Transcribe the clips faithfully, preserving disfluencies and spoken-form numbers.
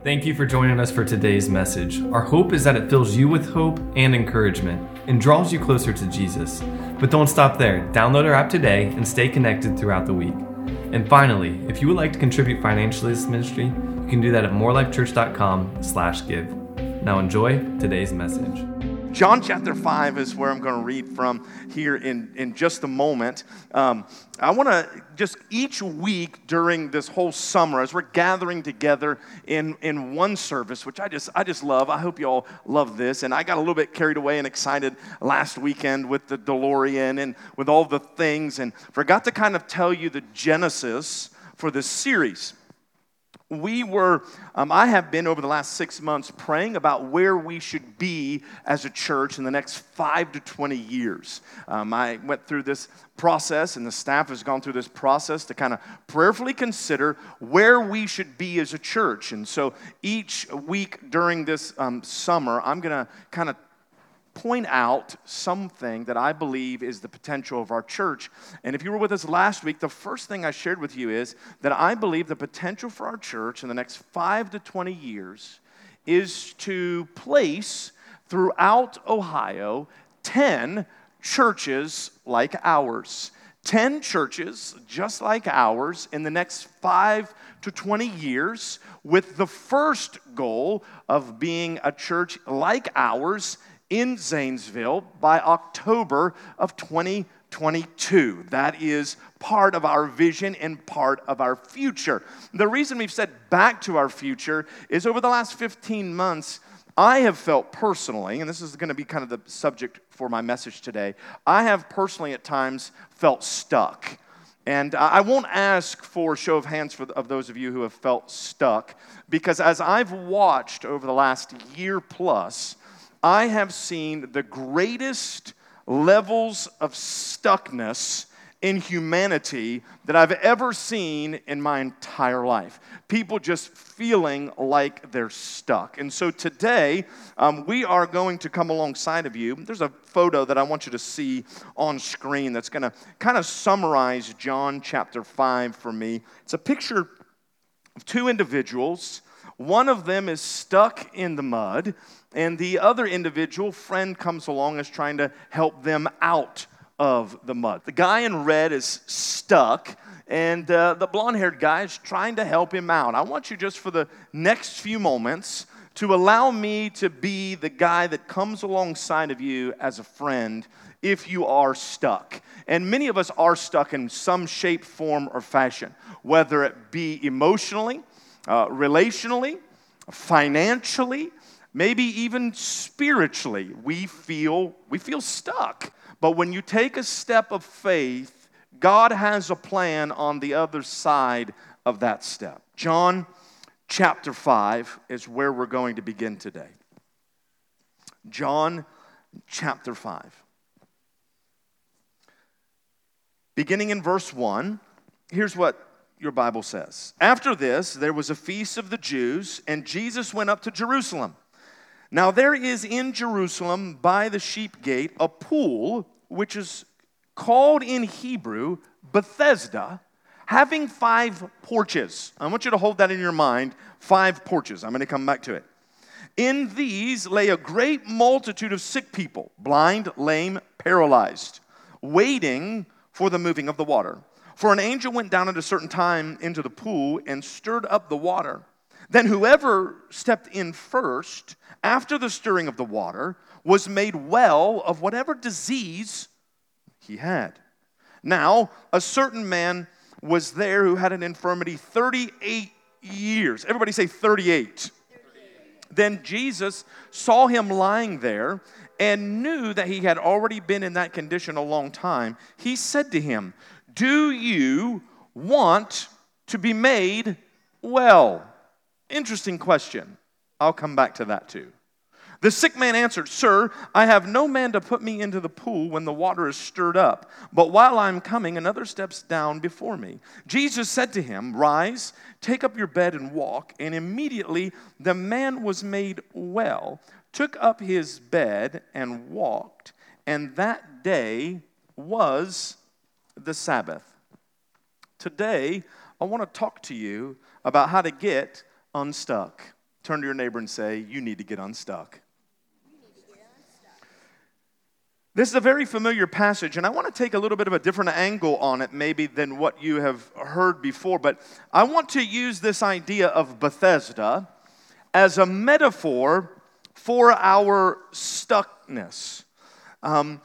Thank you for joining us for today's message. Our hope is that it fills you with hope and encouragement and draws you closer to Jesus. But don't stop there. Download our app today and stay connected throughout the week. And finally, if you would like to contribute financially to this ministry, you can do that at morelifechurch.com slash give. Now enjoy today's message. John chapter five is where I'm going to read from here in, in just a moment. Um, I want to just each week during this whole summer, as we're gathering together in, in one service, which I just I just love. I hope you all love this. And I got a little bit carried away and excited last weekend with the DeLorean and with all the things, and forgot to kind of tell you the genesis for this series. We were, um, I have been over the last six months praying about where we should be as a church in the next five to twenty years. Um, I went through this process, and the staff has gone through this process to kind of prayerfully consider where we should be as a church. And so each week during this um, summer, I'm going to kind of point out something that I believe is the potential of our church. And if you were with us last week, the first thing I shared with you is that I believe the potential for our church in the next five to twenty years is to place throughout Ohio ten churches like ours. ten churches just like ours in the next five to twenty years, with the first goal of being a church like ours in Zanesville by October of twenty twenty-two. That is part of our vision and part of our future. The reason we've said back to our future is over the last fifteen months, I have felt personally, and this is going to be kind of the subject for my message today, I have personally at times felt stuck. And I won't ask for a show of hands for of those of you who have felt stuck, because as I've watched over the last year plus, I have seen the greatest levels of stuckness in humanity that I've ever seen in my entire life. People just feeling like they're stuck. And so today, um, we are going to come alongside of you. There's a photo that I want you to see on screen that's going to kind of summarize John chapter five for me. It's a picture of two individuals. One of them is stuck in the mud, and the other individual, friend, comes along and is trying to help them out of the mud. The guy in red is stuck, and uh, the blonde-haired guy is trying to help him out. I want you just for the next few moments to allow me to be the guy that comes alongside of you as a friend if you are stuck. And many of us are stuck in some shape, form, or fashion, whether it be emotionally, uh, relationally, financially, maybe even spiritually. We feel we feel stuck. But when you take a step of faith, God has a plan on the other side of that step. John chapter five is where we're going to begin today. John chapter five. Beginning in verse one, here's what your Bible says. After this, there was a feast of the Jews, and Jesus went up to Jerusalem. Now there is in Jerusalem by the sheep gate a pool, which is called in Hebrew Bethesda, having five porches. I want you to hold that in your mind, five porches. I'm going to come back to it. In these lay a great multitude of sick people, blind, lame, paralyzed, waiting for the moving of the water. For an angel went down at a certain time into the pool and stirred up the water. Then whoever stepped in first, after the stirring of the water, was made well of whatever disease he had. Now, a certain man was there who had an infirmity thirty-eight years. Everybody say thirty-eight. thirty-eight. Then Jesus saw him lying there and knew that he had already been in that condition a long time. He said to him, "Do you want to be made well?" Interesting question. I'll come back to that too. The sick man answered, "Sir, I have no man to put me into the pool when the water is stirred up. But while I'm coming, another steps down before me." Jesus said to him, "Rise, take up your bed and walk." And immediately the man was made well, took up his bed and walked. And that day was the Sabbath. Today, I want to talk to you about how to get unstuck. Turn to your neighbor and say, you need to get unstuck. This is a very familiar passage, and I want to take a little bit of a different angle on it maybe than what you have heard before, but I want to use this idea of Bethesda as a metaphor for our stuckness. Um,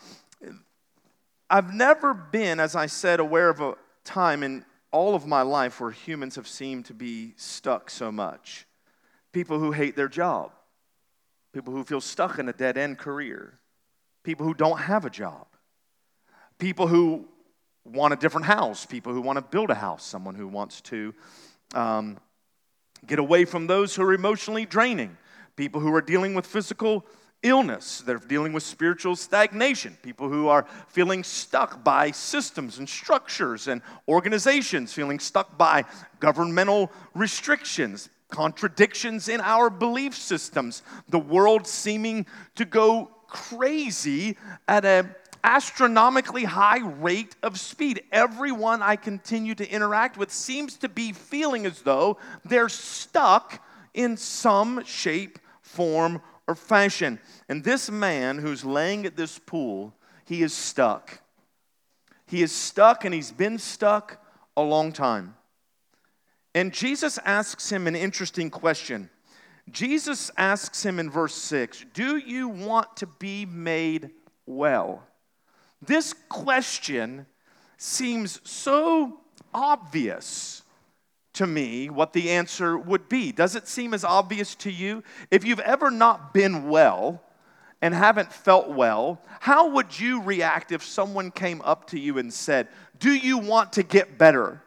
I've never been, as I said, aware of a time in all of my life where humans have seemed to be stuck so much. People who hate their job, people who feel stuck in a dead-end career, people who don't have a job, people who want a different house, people who want to build a house, someone who wants to um, get away from those who are emotionally draining, people who are dealing with physical illness, they're dealing with spiritual stagnation, people who are feeling stuck by systems and structures and organizations, feeling stuck by governmental restrictions, contradictions in our belief systems, the world seeming to go crazy at an astronomically high rate of speed. Everyone I continue to interact with seems to be feeling as though they're stuck in some shape, form, or fashion. And this man who's laying at this pool, he is stuck. He is stuck, and he's been stuck a long time. And Jesus asks him an interesting question. Jesus asks him in verse six, do you want to be made well? This question seems so obvious to me what the answer would be. Does it seem as obvious to you? If you've ever not been well and haven't felt well, how would you react if someone came up to you and said, do you want to get better?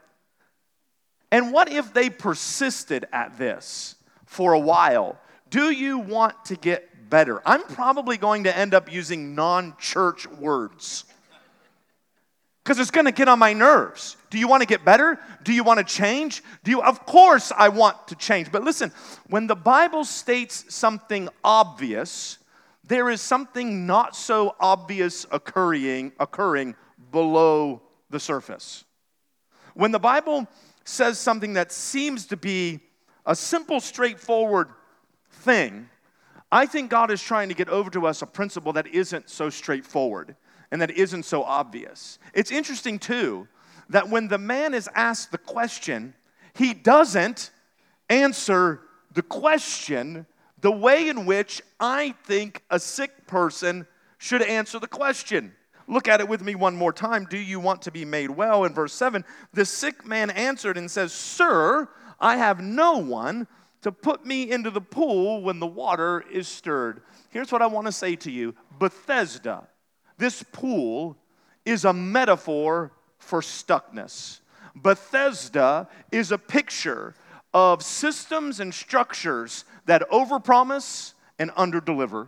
And what if they persisted at this for a while? Do you want to get better? I'm probably going to end up using non-church words because it's going to get on my nerves. Do you want to get better? Do you want to change? Do you? Of course I want to change. But listen, when the Bible states something obvious, there is something not so obvious occurring, occurring below the surface. When the Bible says something that seems to be a simple, straightforward thing, I think God is trying to get over to us a principle that isn't so straightforward and that isn't so obvious. It's interesting, too, that when the man is asked the question, he doesn't answer the question the way in which I think a sick person should answer the question. Look at it with me one more time. Do you want to be made well? In verse seven, the sick man answered and says, Sir, I have no one to put me into the pool when the water is stirred. Here's what I want to say to you. Bethesda, this pool, is a metaphor for stuckness. Bethesda is a picture of systems and structures that overpromise and underdeliver.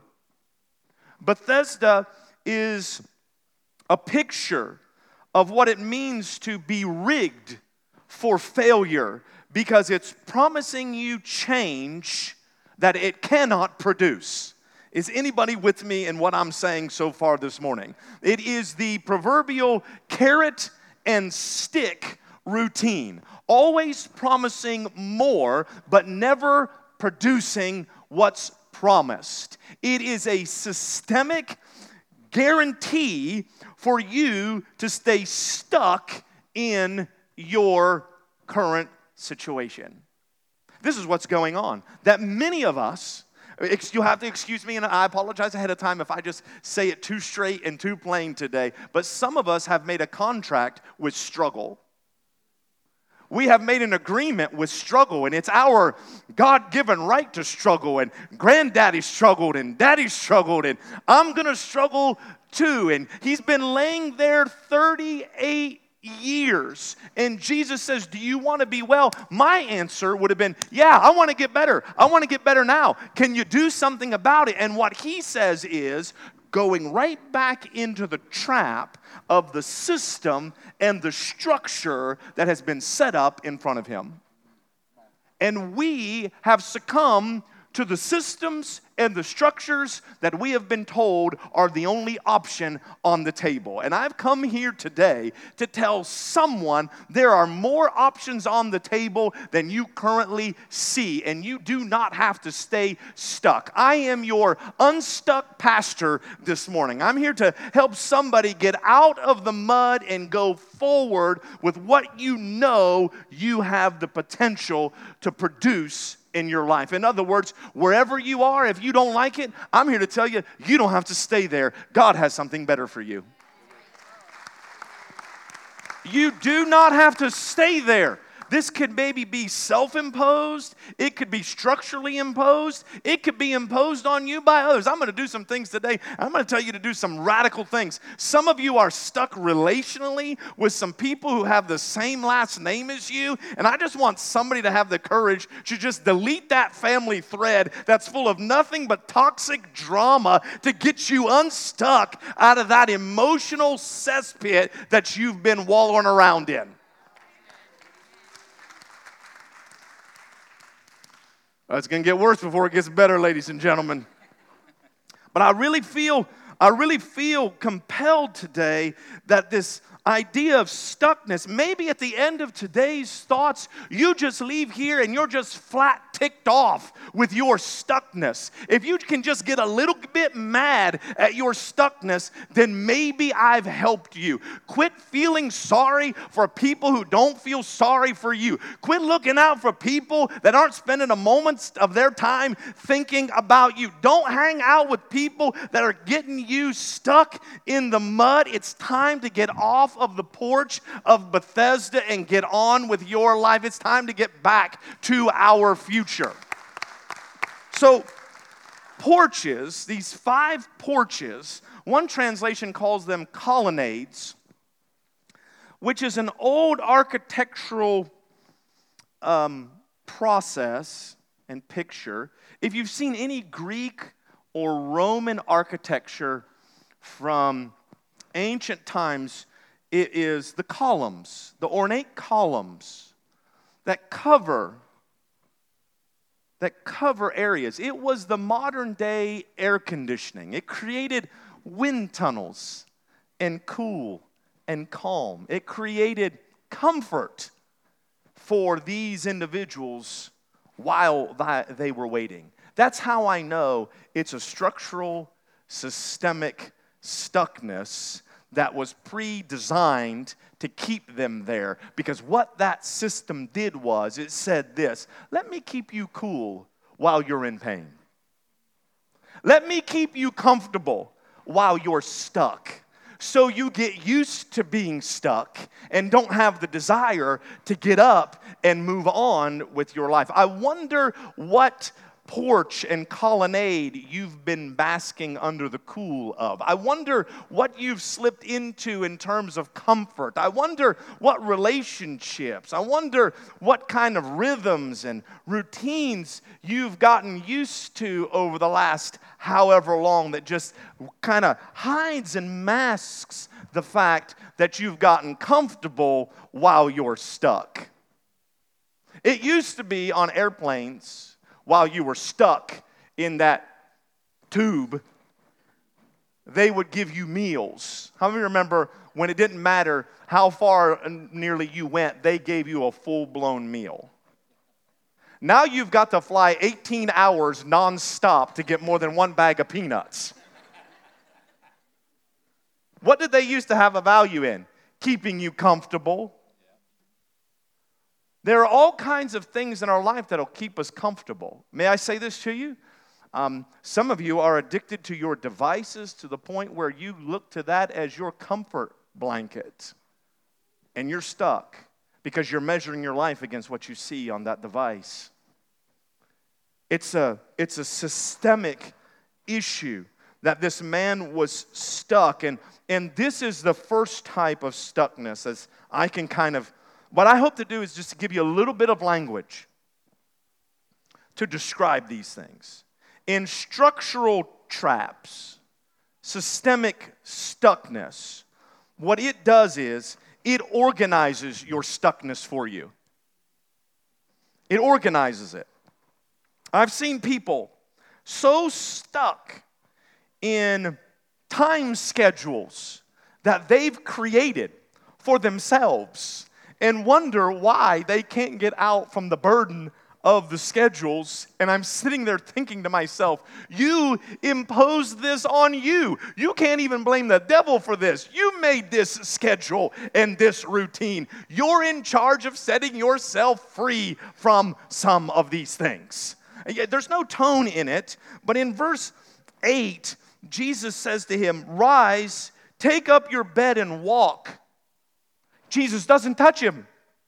Bethesda is a picture of what it means to be rigged for failure because it's promising you change that it cannot produce. Is anybody with me in what I'm saying so far this morning? It is the proverbial carrot and stick routine, always promising more but never producing what's promised. It is a systemic guarantee for you to stay stuck in your current situation. This is what's going on. That many of us, you'll have to excuse me, and I apologize ahead of time if I just say it too straight and too plain today, but some of us have made a contract with struggle. We have made an agreement with struggle, and it's our God-given right to struggle, and granddaddy struggled, and daddy struggled, and I'm going to struggle too. And he's been laying there thirty-eight years, and Jesus says, do you want to be well? My answer would have been, yeah, I want to get better. I want to get better now. Can you do something about it? And what he says is, going right back into the trap of the system and the structure that has been set up in front of him. And we have succumbed to the systems and the structures that we have been told are the only option on the table. And I've come here today to tell someone there are more options on the table than you currently see, and you do not have to stay stuck. I am your unstuck pastor this morning. I'm here to help somebody get out of the mud and go forward with what you know you have the potential to produce in your life. In other words, wherever you are, if you don't like it, I'm here to tell you, you don't have to stay there. God has something better for you. You do not have to stay there. This could maybe be self-imposed. It could be structurally imposed. It could be imposed on you by others. I'm going to do some things today. I'm going to tell you to do some radical things. Some of you are stuck relationally with some people who have the same last name as you, and I just want somebody to have the courage to just delete that family thread that's full of nothing but toxic drama to get you unstuck out of that emotional cesspit that you've been wallowing around in. It's going to get worse before it gets better, ladies and gentlemen. But I really feel, I really feel compelled today that this idea of stuckness, maybe at the end of today's thoughts, you just leave here and you're just flat ticked off with your stuckness. If you can just get a little bit mad at your stuckness, then maybe I've helped you. Quit feeling sorry for people who don't feel sorry for you. Quit looking out for people that aren't spending a moment of their time thinking about you. Don't hang out with people that are getting you stuck in the mud. It's time to get off of the porch of Bethesda and get on with your life. It's time to get back to our future. So, porches, these five porches, one translation calls them colonnades, which is an old architectural um, process and picture. If you've seen any Greek or Roman architecture from ancient times, it is the columns, the ornate columns that cover, that cover areas. It was the modern day air conditioning. It created wind tunnels and cool and calm. It created comfort for these individuals while they were waiting. That's how I know it's a structural, systemic stuckness that was pre-designed to keep them there. Because what that system did was, it said this: let me keep you cool while you're in pain. Let me keep you comfortable while you're stuck. So you get used to being stuck and don't have the desire to get up and move on with your life. I wonder what porch and colonnade you've been basking under the cool of. I wonder what you've slipped into in terms of comfort. I wonder what relationships. I wonder what kind of rhythms and routines you've gotten used to over the last however long that just kind of hides and masks the fact that you've gotten comfortable while you're stuck. It used to be on airplanes, while you were stuck in that tube, they would give you meals. How many remember when it didn't matter how far nearly you went, they gave you a full-blown meal? Now you've got to fly eighteen hours nonstop to get more than one bag of peanuts. What did they used to have a value in? Keeping you comfortable. There are all kinds of things in our life that will keep us comfortable. May I say this to you? Um, some of you are addicted to your devices to the point where you look to that as your comfort blanket. And you're stuck because you're measuring your life against what you see on that device. It's a, it's a systemic issue that this man was stuck. And, and this is the first type of stuckness, as I can kind of... What I hope to do is just to give you a little bit of language to describe these things. In structural traps, systemic stuckness, what it does is it organizes your stuckness for you. It organizes it. I've seen people so stuck in time schedules that they've created for themselves and wonder why they can't get out from the burden of the schedules. And I'm sitting there thinking to myself, you imposed this on you. You can't even blame the devil for this. You made this schedule and this routine. You're in charge of setting yourself free from some of these things. There's no tone in it, but in verse eight, Jesus says to him, rise, take up your bed and walk. Jesus doesn't touch him.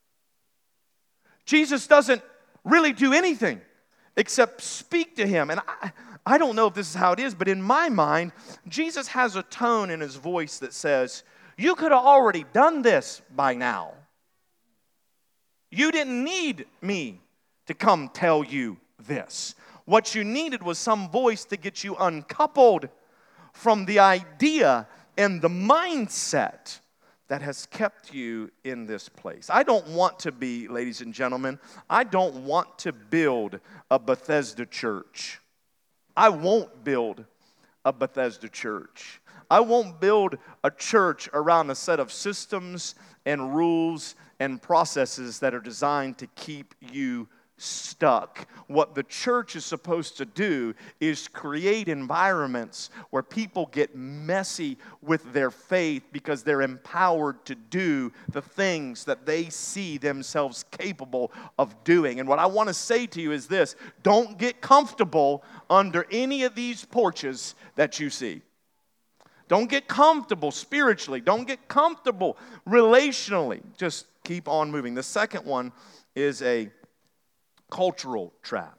Jesus doesn't really do anything except speak to him. And I, I don't know if this is how it is, but in my mind, Jesus has a tone in his voice that says, you could have already done this by now. You didn't need me to come tell you this. What you needed was some voice to get you uncoupled from the idea and the mindset that has kept you in this place. I don't want to be, ladies and gentlemen, I don't want to build a Bethesda church. I won't build a Bethesda church. I won't build a church around a set of systems and rules and processes that are designed to keep you stuck. What the church is supposed to do is create environments where people get messy with their faith because they're empowered to do the things that they see themselves capable of doing. And what I want to say to you is this: don't get comfortable under any of these porches that you see. Don't get comfortable spiritually. Don't get comfortable relationally. Just keep on moving. The second one is a cultural trap.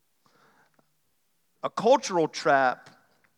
A cultural trap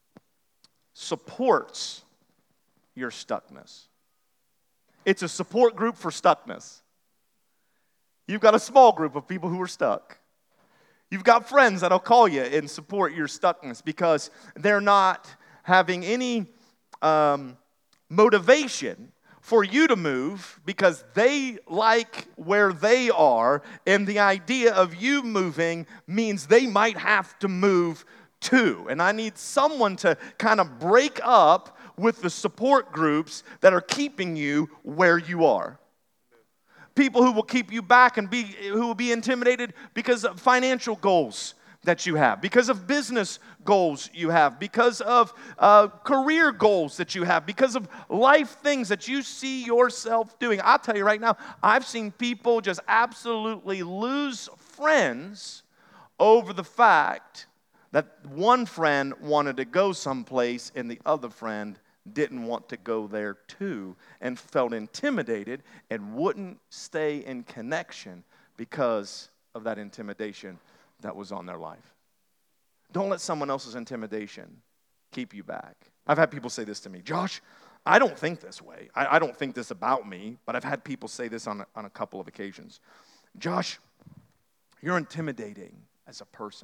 supports your stuckness. It's a support group for stuckness. You've got a small group of people who are stuck. You've got friends that'll call you and support your stuckness because they're not having any um, motivation for you to move because they like where they are, and the idea of you moving means they might have to move too. And I need someone to kind of break up with the support groups that are keeping you where you are. People who will keep you back and be who will be intimidated because of financial goals that you have, because of business goals you have, because of uh, career goals that you have, because of life things that you see yourself doing. I'll tell you right now, I've seen people just absolutely lose friends over the fact that one friend wanted to go someplace and the other friend didn't want to go there too, and felt intimidated and wouldn't stay in connection because of that intimidation that was on their life. Don't let someone else's intimidation keep you back. I've had people say this to me, Josh, I don't think this way. I, I don't think this about me, but I've had people say this on a, on a couple of occasions. Josh, you're intimidating as a person.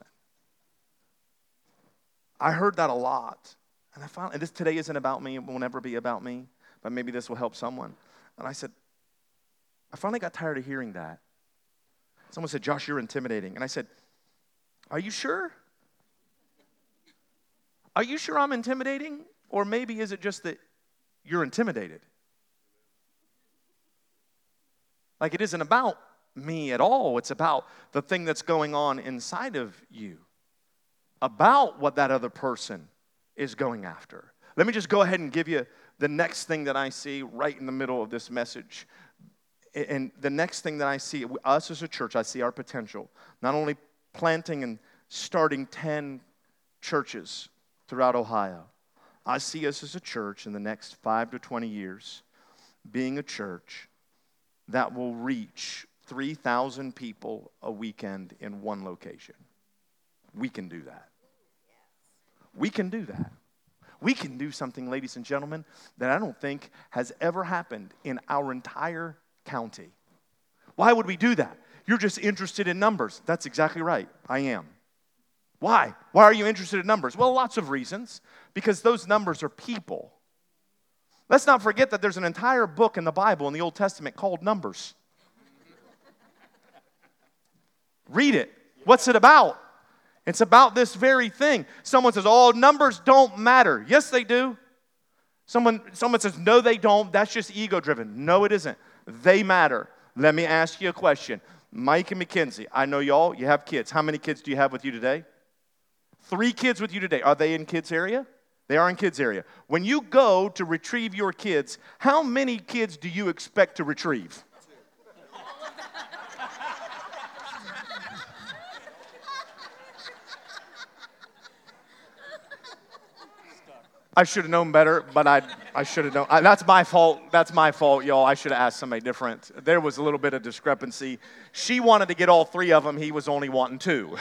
I heard that a lot. And I finally, and this today isn't about me, it will never be about me, but maybe this will help someone. And I said, I finally got tired of hearing that. Someone said, Josh, you're intimidating. And I said, are you sure? Are you sure I'm intimidating? Or maybe is it just that you're intimidated? Like it isn't about me at all. It's about the thing that's going on inside of you. About what that other person is going after. Let me just go ahead and give you the next thing that I see right in the middle of this message. And the next thing that I see, us as a church, I see our potential. Not only planting and starting ten churches throughout Ohio. I see us as a church in the next five to twenty years being a church that will reach three thousand people a weekend in one location. We can do that. We can do that. We can do something, ladies and gentlemen, that I don't think has ever happened in our entire county. Why would we do that? You're just interested in numbers. That's exactly right. I am. Why? Why are you interested in numbers? Well, lots of reasons. Because those numbers are people. Let's not forget that there's an entire book in the Bible in the Old Testament called Numbers. Read it. What's it about? It's about this very thing. Someone says, oh, numbers don't matter. Yes, they do. Someone, someone says, no, they don't. That's just ego-driven. No, it isn't. They matter. Let me ask you a question. Mike and Mackenzie, I know y'all, you have kids. How many kids do you have with you today? Three kids with you today. Are they in kids area? They are in kids area. When you go to retrieve your kids, how many kids do you expect to retrieve? I should have known better, but I I should have known. I, that's my fault. That's my fault, y'all. I should have asked somebody different. There was a little bit of discrepancy. She wanted to get all three of them. He was only wanting two.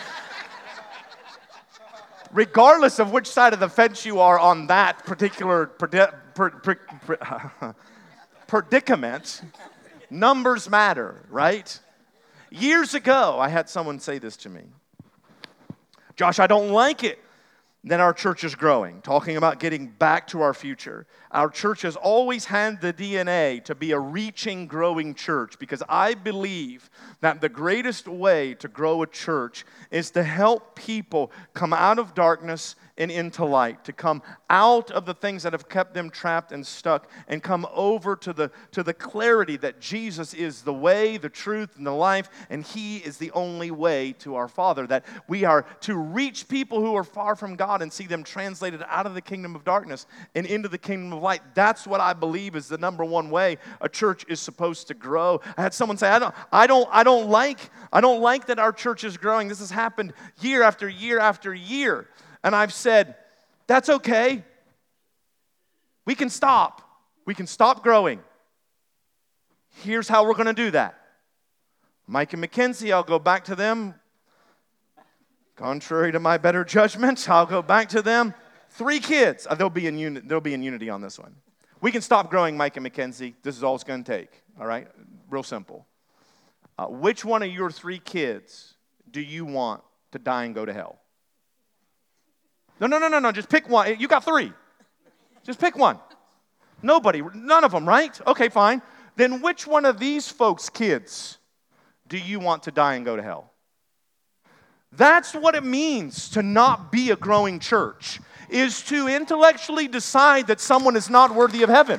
Regardless of which side of the fence you are on that particular predi- per, per, per, predicament, numbers matter, right? Years ago, I had someone say this to me. Josh, I don't like it. Then our church is growing, talking about getting back to our future. Our church has always had the D N A to be a reaching, growing church because I believe that the greatest way to grow a church is to help people come out of darkness and into light, to come out of the things that have kept them trapped and stuck and come over to the, to the clarity that Jesus is the way, the truth, and the life, and He is the only way to our Father, that we are to reach people who are far from God and see them translated out of the kingdom of darkness and into the kingdom of light. That's what I believe is the number one way a church is supposed to grow. I had someone say, I don't, I don't, I don't like, I don't like that our church is growing. This has happened year after year after year. And I've said, that's okay. We can stop. We can stop growing. Here's how we're going to do that. Mike and Mackenzie, I'll go back to them. Contrary to my better judgment, I'll go back to them. Three kids. Uh, they'll be in uni- they'll be in unity on this one. We can stop growing, Mike and Mackenzie. This is all it's going to take. All right? Real simple. Uh, which one of your three kids do you want to die and go to hell? No, no, no, no, no. Just pick one. You got three. Just pick one. Nobody. None of them, right? Okay, fine. Then which one of these folks' kids do you want to die and go to hell? That's what it means to not be a growing church, is to intellectually decide that someone is not worthy of heaven.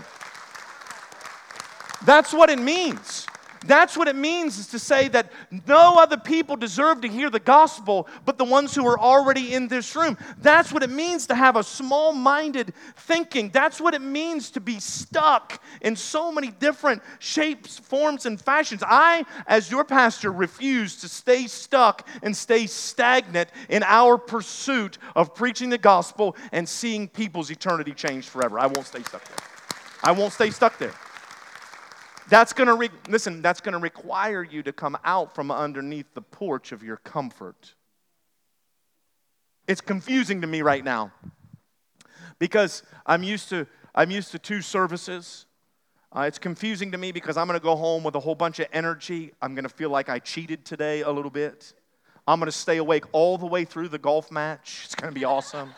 That's what it means. That's what it means, is to say that no other people deserve to hear the gospel but the ones who are already in this room. That's what it means to have a small-minded thinking. That's what it means to be stuck in so many different shapes, forms, and fashions. I, as your pastor, refuse to stay stuck and stay stagnant in our pursuit of preaching the gospel and seeing people's eternity changed forever. I won't stay stuck there. I won't stay stuck there. That's going to, re- listen, that's going to require you to come out from underneath the porch of your comfort. It's confusing to me right now because I'm used to, I'm used to two services. Uh, it's confusing to me because I'm going to go home with a whole bunch of energy. I'm going to feel like I cheated today a little bit. I'm going to stay awake all the way through the golf match. It's going to be awesome.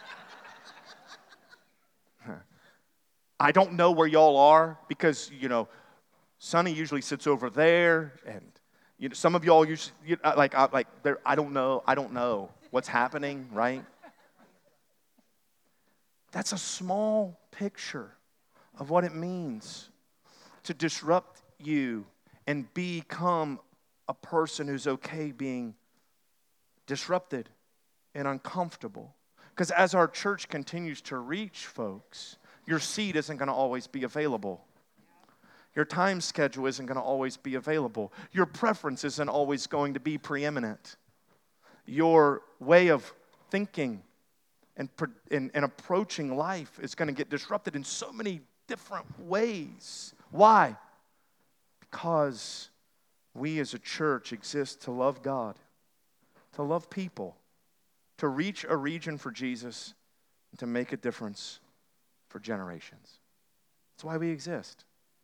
I don't know where y'all are because, you know, Sonny usually sits over there, and you know, some of y'all usually you, like I, like I don't know, I don't know what's happening, right? That's a small picture of what it means to disrupt you and become a person who's okay being disrupted and uncomfortable. Because as our church continues to reach folks, your seat isn't going to always be available. Your time schedule isn't going to always be available. Your preference isn't always going to be preeminent. Your way of thinking and, and, and approaching life is going to get disrupted in so many different ways. Why? Because we as a church exist to love God, to love people, to reach a region for Jesus, and to make a difference for generations. That's why we exist.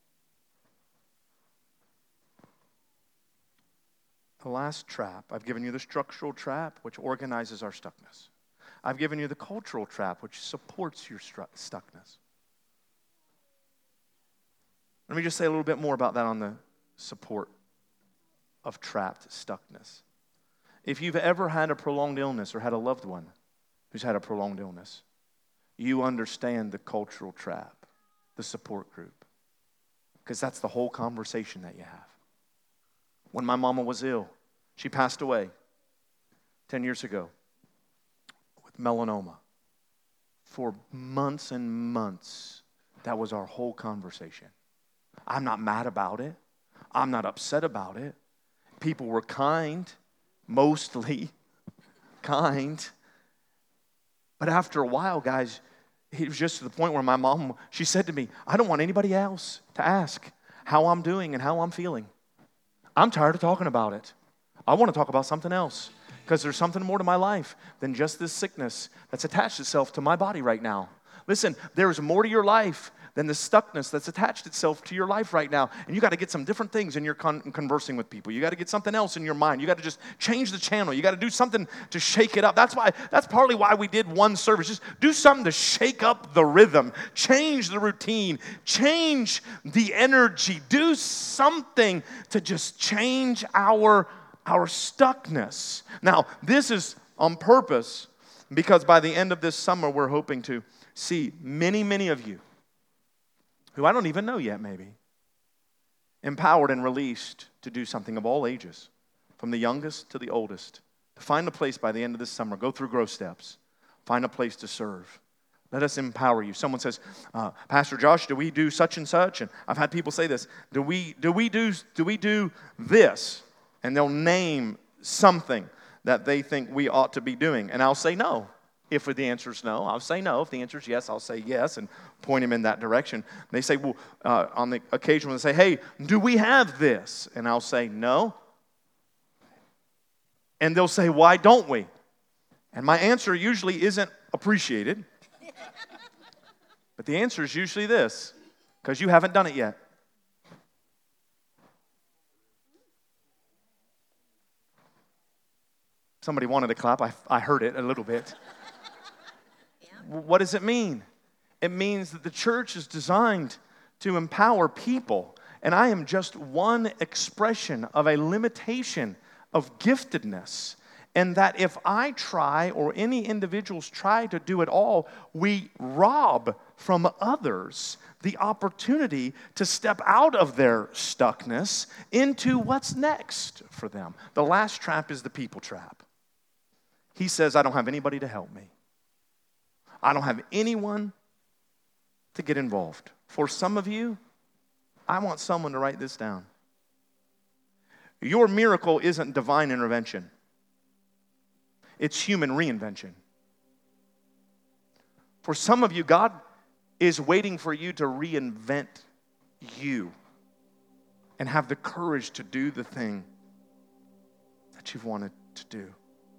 The last trap, I've given you the structural trap, which organizes our stuckness. I've given you the cultural trap, which supports your stru- stuckness. Let me just say a little bit more about that on the support of trapped stuckness. If you've ever had a prolonged illness or had a loved one who's had a prolonged illness, you understand the cultural trap, the support group, because that's the whole conversation that you have. When my mama was ill, she passed away ten years ago with melanoma. For months and months, that was our whole conversation. I'm not mad about it. I'm not upset about it. People were kind, mostly kind. But after a while, guys, it was just to the point where my mom, she said to me, I don't want anybody else to ask how I'm doing and how I'm feeling. I'm tired of talking about it. I want to talk about something else because there's something more to my life than just this sickness that's attached itself to my body right now. Listen, there's more to your life than the stuckness that's attached itself to your life right now. And you got to get some different things in your con- conversing with people. You got to get something else in your mind. You got to just change the channel. You got to do something to shake it up. That's why. That's partly why we did one service. Just do something to shake up the rhythm. Change the routine. Change the energy. Do something to just change our, our stuckness. Now, this is on purpose because by the end of this summer, we're hoping to see many, many of you who I don't even know yet maybe, empowered and released to do something of all ages, from the youngest to the oldest, to find a place by the end of this summer, go through growth steps, find a place to serve. Let us empower you. Someone says, uh, Pastor Josh, do we do such and such? And I've had people say this, do we, do we do, do we do this? And they'll name something that they think we ought to be doing. And I'll say no. If the answer is no, I'll say no. If the answer is yes, I'll say yes and point him in that direction. And they say, well, uh, on the occasion when they say, hey, do we have this? And I'll say no. And they'll say, why don't we? And my answer usually isn't appreciated. But the answer is usually this, because you haven't done it yet. Somebody wanted to clap. I, I heard it a little bit. What does it mean? It means that the church is designed to empower people. And I am just one expression of a limitation of giftedness. And that if I try or any individuals try to do it all, we rob from others the opportunity to step out of their stuckness into what's next for them. The last trap is the people trap. He says, I don't have anybody to help me. I don't have anyone to get involved. For some of you, I want someone to write this down. Your miracle isn't divine intervention. It's human reinvention. For some of you, God is waiting for you to reinvent you and have the courage to do the thing that you've wanted to do.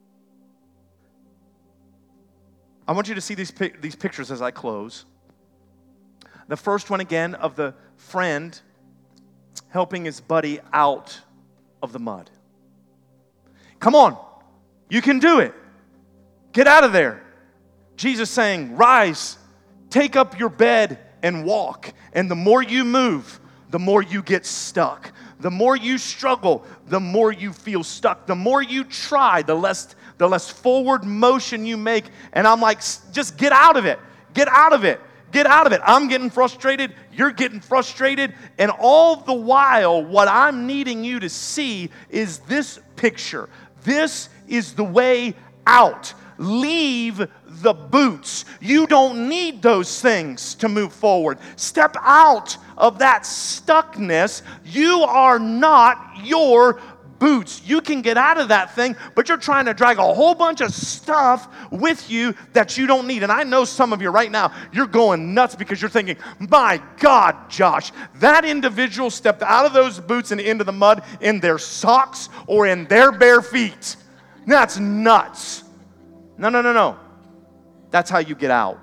I want you to see these, these pictures as I close. The first one again of the friend helping his buddy out of the mud. Come on, you can do it. Get out of there. Jesus saying, rise, take up your bed and walk. And the more you move, the more you get stuck. The more you struggle, the more you feel stuck. The more you try, the less the less forward motion you make. And I'm like, just get out of it. Get out of it. Get out of it. I'm getting frustrated. You're getting frustrated. And all the while, what I'm needing you to see is this picture. This is the way out. Leave the boots. You don't need those things to move forward. Step out of that stuckness. You are not your boots. You can get out of that thing, but you're trying to drag a whole bunch of stuff with you that you don't need. And I know some of you right now, you're going nuts because you're thinking, my God, Josh, that individual stepped out of those boots and into the mud in their socks or in their bare feet. That's nuts. No, no, no, no. That's how you get out.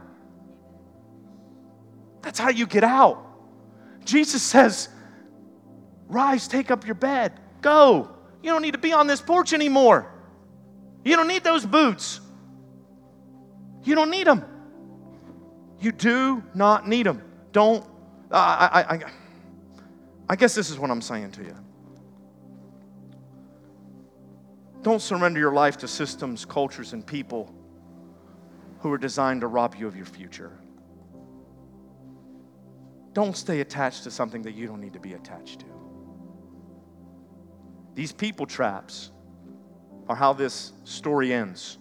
That's how you get out. Jesus says, rise, take up your bed, go. You don't need to be on this porch anymore. You don't need those boots. You don't need them. You do not need them. Don't, uh, I, I, I, I guess this is what I'm saying to you. Don't surrender your life to systems, cultures, and people who are designed to rob you of your future. Don't stay attached to something that you don't need to be attached to. These people traps are how this story ends.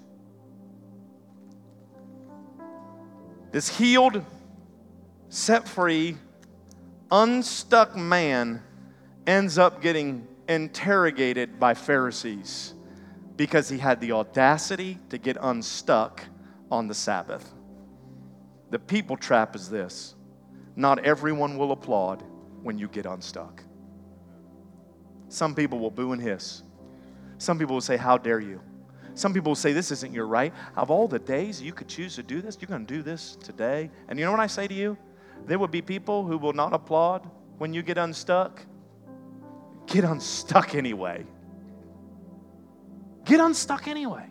This healed, set free, unstuck man ends up getting interrogated by Pharisees because he had the audacity to get unstuck on the Sabbath. The people trap is this: not everyone will applaud when you get unstuck. Some people will boo and hiss. Some people will say, how dare you? Some people will say, this isn't your right. Of all the days you could choose to do this, you're going to do this today. And you know what I say to you? There will be people who will not applaud when you get unstuck. Get unstuck anyway. Get unstuck anyway.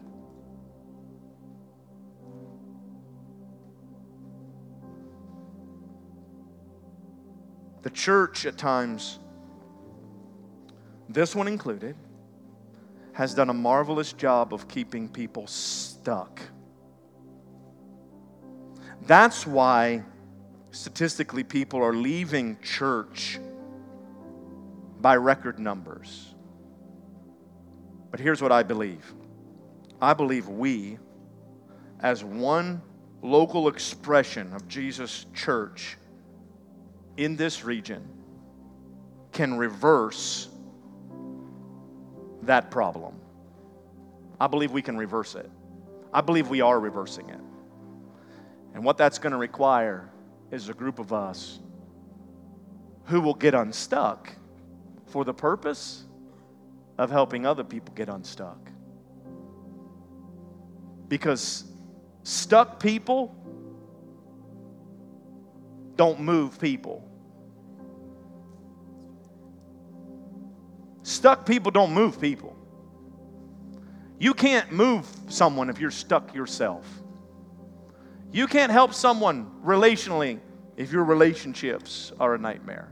The church at times, this one included, has done a marvelous job of keeping people stuck. That's why statistically people are leaving church by record numbers. But here's what I believe. I believe we, as one local expression of Jesus' church in this region, can reverse that problem. I believe we can reverse it. I believe we are reversing it. And what that's going to require is a group of us who will get unstuck for the purpose of helping other people get unstuck. Because stuck people don't move people. Stuck people don't move people. You can't move someone if you're stuck yourself. You can't help someone relationally if your relationships are a nightmare.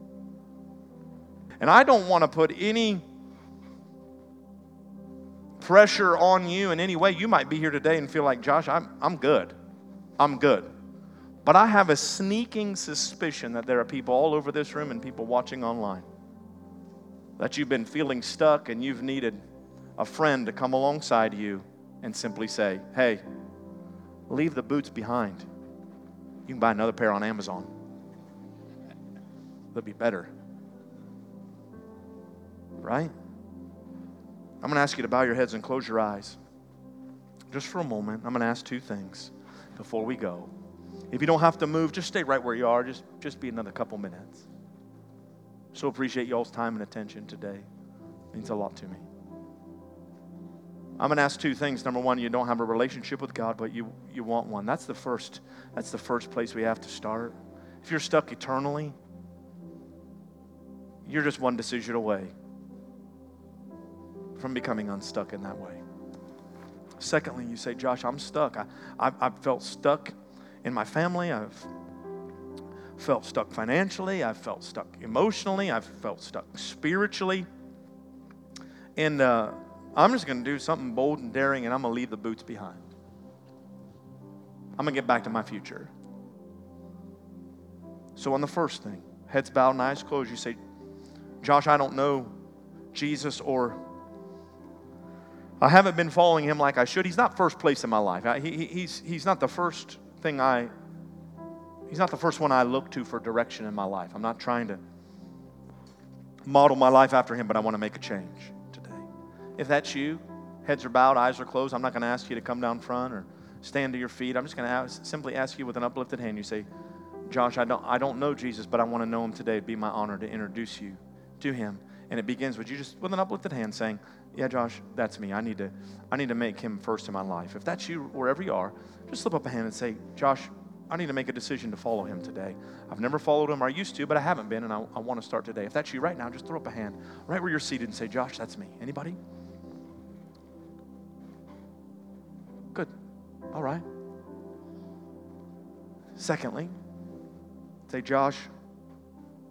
And I don't want to put any pressure on you in any way. You might be here today and feel like, Josh, I'm, I'm good. I'm good. But I have a sneaking suspicion that there are people all over this room and people watching online that you've been feeling stuck and you've needed a friend to come alongside you and simply say, hey, leave the boots behind. You can buy another pair on Amazon. They'll be better. Right? I'm going to ask you to bow your heads and close your eyes. Just for a moment, I'm going to ask two things before we go. If you don't have to move, just stay right where you are. Just, just be another couple minutes. So appreciate y'all's time and attention today. It means a lot to me. I'm going to ask two things. Number one, you don't have a relationship with God, but you, you want one. That's the first, that's the first place we have to start. If you're stuck eternally, you're just one decision away from becoming unstuck in that way. Secondly, you say, Josh, I'm stuck. I, I've, I've felt stuck in my family. I've felt stuck financially. I've felt stuck emotionally. I've felt stuck spiritually. And uh, I'm just going to do something bold and daring, and I'm going to leave the boots behind. I'm going to get back to my future. So on the first thing, heads bowed and eyes closed, you say, Josh, I don't know Jesus, or I haven't been following him like I should. He's not first place in my life. He, he, he's, he's not the first thing I, he's not the first one I look to for direction in my life. I'm not trying to model my life after him, but I want to make a change today. If that's you, heads are bowed, eyes are closed, I'm not going to ask you to come down front or stand to your feet. I'm just going to ask, simply ask you with an uplifted hand. You say, Josh, I don't, I don't know Jesus, but I want to know him today. It'd be my honor to introduce you to him. And it begins with you just with an uplifted hand saying, yeah, Josh, that's me. I need to I need to make him first in my life. If that's you, wherever you are, just slip up a hand and say, Josh, I need to make a decision to follow him today. I've never followed him, or I used to, but I haven't been, and I, I want to start today. If that's you right now, just throw up a hand right where you're seated and say, Josh, that's me. Anybody? Good. All right. Secondly, say, Josh,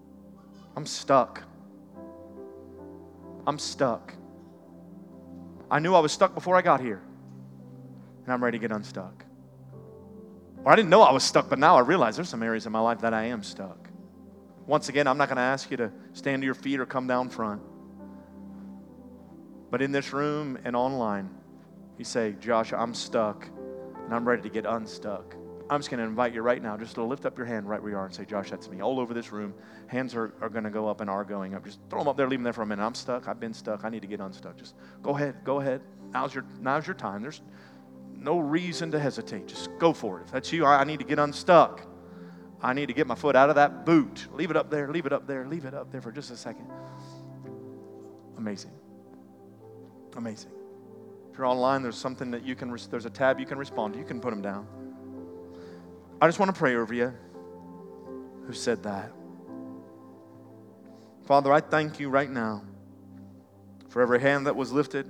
I'm stuck. I'm stuck. I knew I was stuck before I got here, and I'm ready to get unstuck. Or I didn't know I was stuck, but now I realize there's some areas in my life that I am stuck. Once again, I'm not going to ask you to stand to your feet or come down front. But in this room and online, you say, Josh, I'm stuck, and I'm ready to get unstuck. I'm just going to invite you right now just to lift up your hand right where you are and say, Josh, that's me. All over this room, hands are, are going to go up and are going up. Just throw them up there, leave them there for a minute. I'm stuck. I've been stuck. I need to get unstuck. Just go ahead. Go ahead. Now's your, now's your time. There's no reason to hesitate. Just go for it. If that's you, I, I need to get unstuck. I need to get my foot out of that boot. Leave it up there. Leave it up there. Leave it up there for just a second. Amazing. Amazing. If you're online, there's something that you can, there's a tab you can respond to. You can put them down. I just want to pray over you who said that. Father, I thank you right now for every hand that was lifted.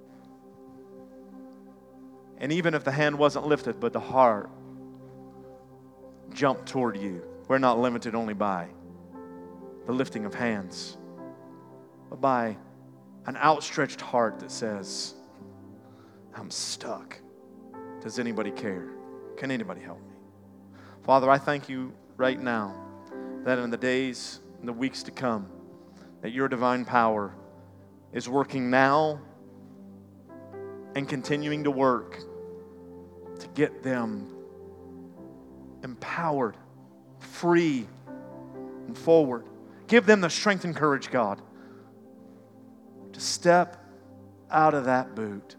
And even if the hand wasn't lifted, but the heart jumped toward you. We're not limited only by the lifting of hands, but by an outstretched heart that says, I'm stuck. Does anybody care? Can anybody help me? Father, I thank you right now that in the days and the weeks to come, that your divine power is working now and continuing to work to get them empowered, free, and forward. Give them the strength and courage, God, to step out of that boot.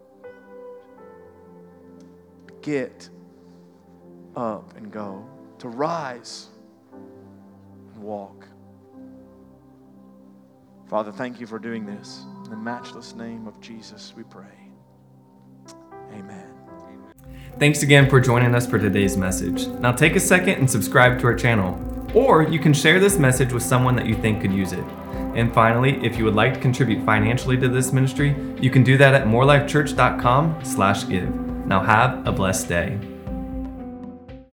Get up and go. To rise and walk. Father, thank you for doing this. In the matchless name of Jesus, we pray. Amen. Thanks again for joining us for today's message. Now take a second and subscribe to our channel. Or you can share this message with someone that you think could use it. And finally, if you would like to contribute financially to this ministry, you can do that at morelifechurch dot com slash give. Now have a blessed day.